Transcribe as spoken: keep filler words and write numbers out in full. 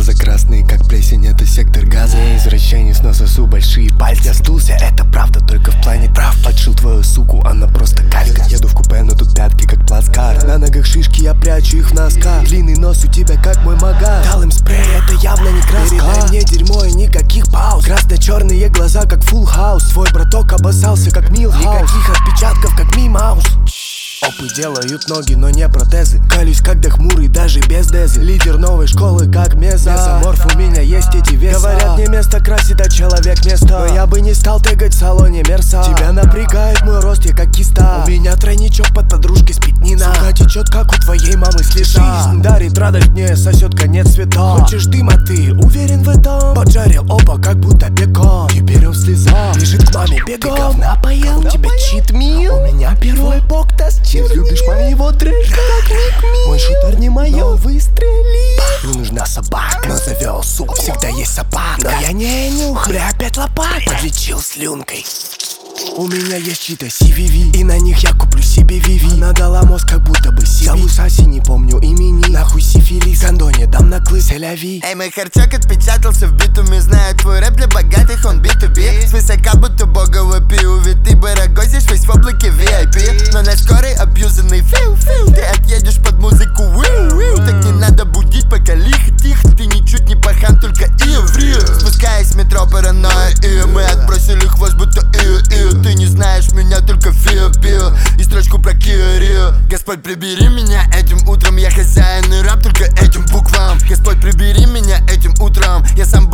Глаза красные, как плесень, это сектор газа. Не извращенец, но сосу большие пальцы. Я сдулся, это правда, только в плане прав. Подшил твою суку, она просто калька. Еду в купе, но тут пятки, как плацкарт. На ногах шишки, я прячу их в носках. Длинный нос у тебя, как мой магаз. Дал им спрей, это явно не краска. Передай мне дерьмо и никаких пауз. Красно-черные глаза, как Full House. Твой браток обоссался, как Милхаус. Никаких отпечатков, как Ми-Маус. Опы делают ноги, но не протезы. Калюсь, когда хмурый, даже без дезы. Лидер новой школы, как Меза. Месоморф, у меня есть эти веса. Говорят, не место красит, а человек место. Но я бы не стал тегать в салоне Мерса. Тебя напрягает мой рост, я как киста. У меня тройничок под подружкой спит Нина. Сука течет, как у твоей мамы слеза. Жизнь дарит радость, мне сосет конец света. Хочешь дыма, ты уверен в этом? Поджарил оба, как будто бекон. Теперь он в слезах, бежит к маме бегом. Ты говна поел, у тебя чит-мил. У меня первый бок тестил. Любишь моего трэша, как Ник. Мой шутер не моё, выстрели. Мне нужна собака, но завел суп, всегда есть собака. Но я не нюхаю, бля, опять лопата. Подлечил слюнкой. У меня есть чьи-то си ви ви, и на них я куплю себе Виви. Она дала мозг, как будто бы си ви. Самусаси не помню имени. Нахуй сифилис, Гандоне дам на клы, селяви. Эй, мой харчок отпечатался в битуме. Знаю твой рэп для богатых, он би ту би. Свысока будто богово пиу. Ведь ты барагозишь весь в облаке ви ай пи. Но на скорой абьюзанный фил-фил. Ты отъедешь под музыку уиу-уиу. Так не надо будить, пока лихо-тихо. Ты ничуть не пахан, только ию-врию. Спускаясь в метро паранойя, и мы отбросили хвост, будто ию-ию. Ты не знаешь меня, только фио-пио. И строчку про Кио-Рио. Господь, прибери меня этим утром. Я хозяин и раб только этим буквам. Господь, прибери меня этим утром. Я сам